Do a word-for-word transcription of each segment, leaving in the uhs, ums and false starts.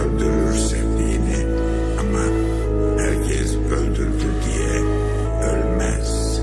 öldürür sevdiğini. Ama herkes öldürdü diye ölmez.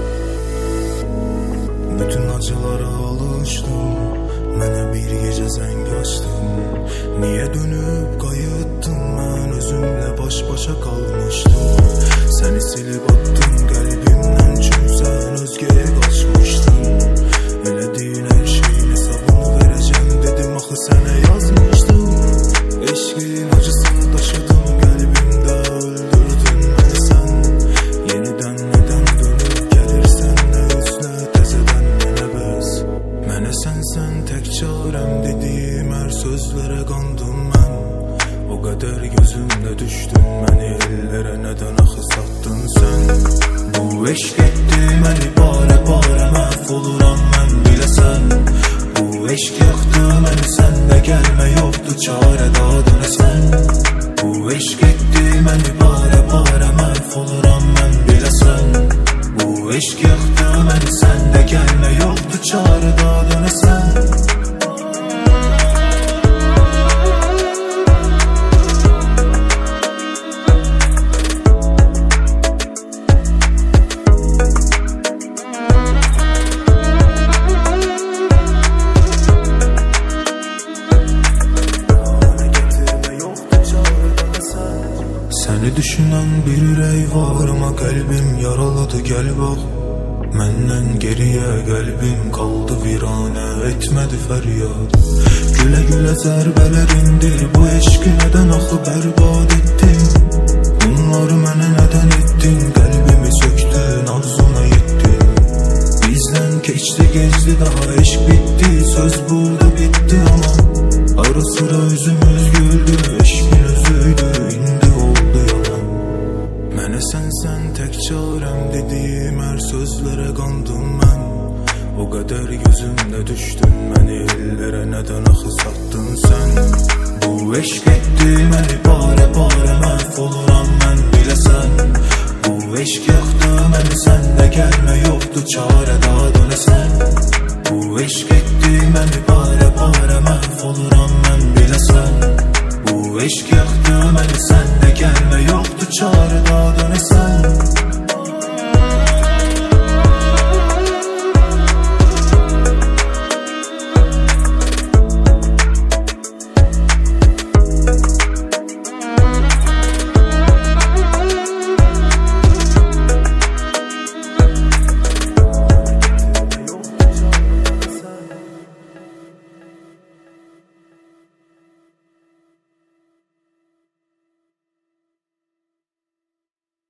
Bütün acılara alıştım, mənə bir gecə zəng açdın. Niyə dönüb qayıtdım, mən özümlə baş başa qalmışdım. Səni silib attım qəlbimdən, çünki sən özgəyə qaçmışdın. Elədiyin hər şeyin hesabını verəcəm dedim, axı sənə yazmışdım. Eşqin acısını daşıdım qəlbimdə, öldürdün məni sən. Yenidən nədən dönüb gəlirsən, nə üzlə təzədən mənə bəs. Mənə sənsən tək çarəm dediyim hər sözlərə qandım mən. O qədər gözümdə düşdün məni ellərə, nədən axı satdın sən. Bu eşq etdi məni barə barə, məhv oluram mən biləsən. Bu eşq yaxdı məni, səndə gəlmə yoxdur çarə daha dönəsən. Bu eşq etdi məni barə barə, məhv oluram mən biləsən. Bu eşq yaxdı məni, səndə gəlmə yoxdur çarə daha dönəsən. Səni düşünən bir ürək var, amma qəlbim yaraladı, gəl bax. Məndən geriyə qəlbim qaldı viranə, etmədi fəryad. Gülə gülə zərbələr indir, bu eşqi nədən axı bərbad etdin? Bunları mənə nədən etdin? Qəlbimi söktün, arzuna yetdin. Bizdən keçdi gecdi, daha eşq bitdi, söz burada bitdi. Amma ara sıra üzümüz güldü, eşqin özüydü, indi oldu yalan. Mənə sənsən tək çarəm dediyim hər sözlərə qandım mən. O qədər gözümdə düşdün məni ellərə, nədən axı satdın sən. Bu eşq etdi məni barə barə, məhv oluram mən biləsən. Bu eşq yaxdı məni, səndə gəlmə yoxdur çarə